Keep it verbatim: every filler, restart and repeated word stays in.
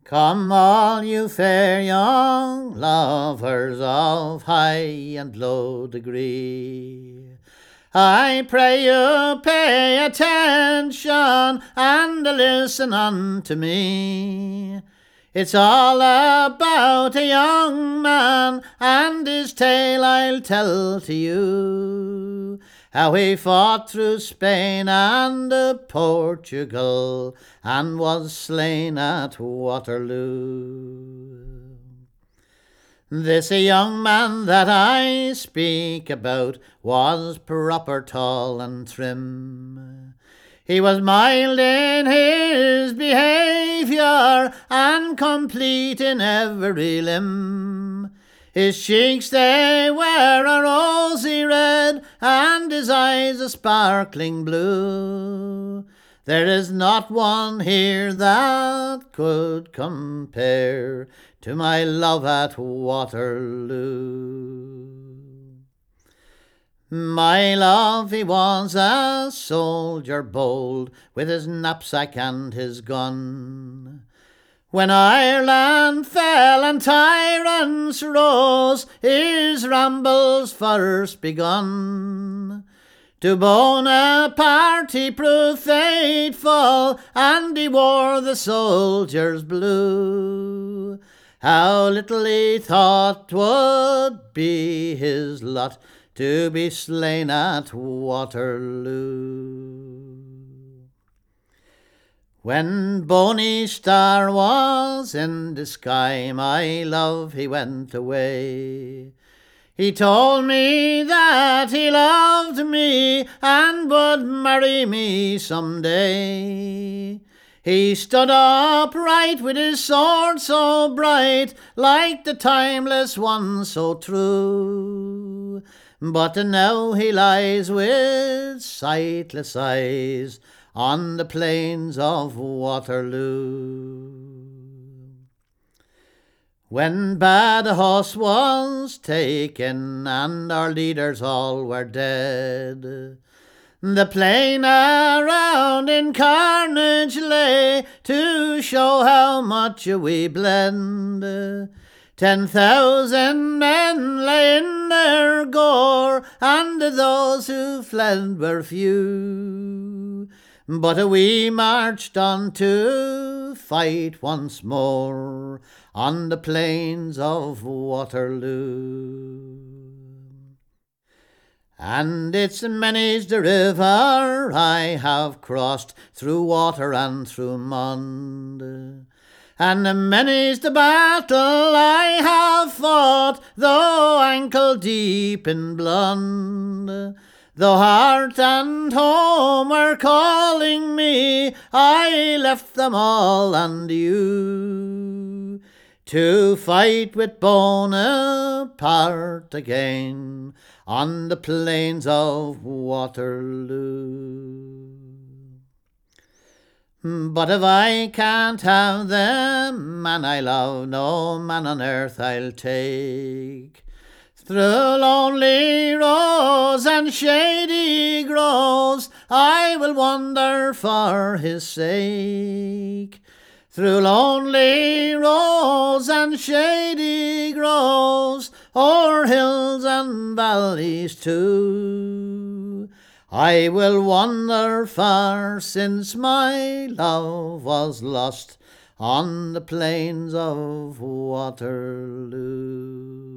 Come all you fair young lovers of high and low degree, I pray you pay attention and listen unto me. It's all about a young man and his tale I'll tell to you. How he fought through Spain and Portugal and was slain at Waterloo. This a young man that I speak about was proper tall and trim. He was mild in his behaviour and complete in every limb. His cheeks they were a rosy red and his eyes a sparkling blue. There is not one here that could compare to my love at Waterloo. My love, he was a soldier bold, with his knapsack and his gun. When Ireland fell and tyrants rose, his rambles first begun. To Bonaparte he proved faithful, and he wore the soldier's blue. How little he thought 'twould be his lot to be slain at Waterloo. When Boney Star was in the sky, my love, he went away. He told me that he loved me and would marry me some day. He stood upright with his sword so bright, like the timeless one so true. But now he lies with sightless eyes on the plains of Waterloo. When Badajoz was taken and our leaders all were dead, the plain around in carnage lay to show how much we bled. Ten thousand men lay in their gore, and those who fled were few. But we marched on to fight once more on the plains of Waterloo. And it's many's the river I have crossed, through water and through mud. And many's the battle I have fought, though ankle deep in blood. Though heart and home were calling me, I left them all and you, to fight with Bonaparte again on the plains of Waterloo. But if I can't have the man I love, no man on earth I'll take. Through lonely roads and shady groves I will wander for his sake. Through lonely roads and shady groves, o'er hills and valleys too, I will wander far, since my love was lost on the plains of Waterloo.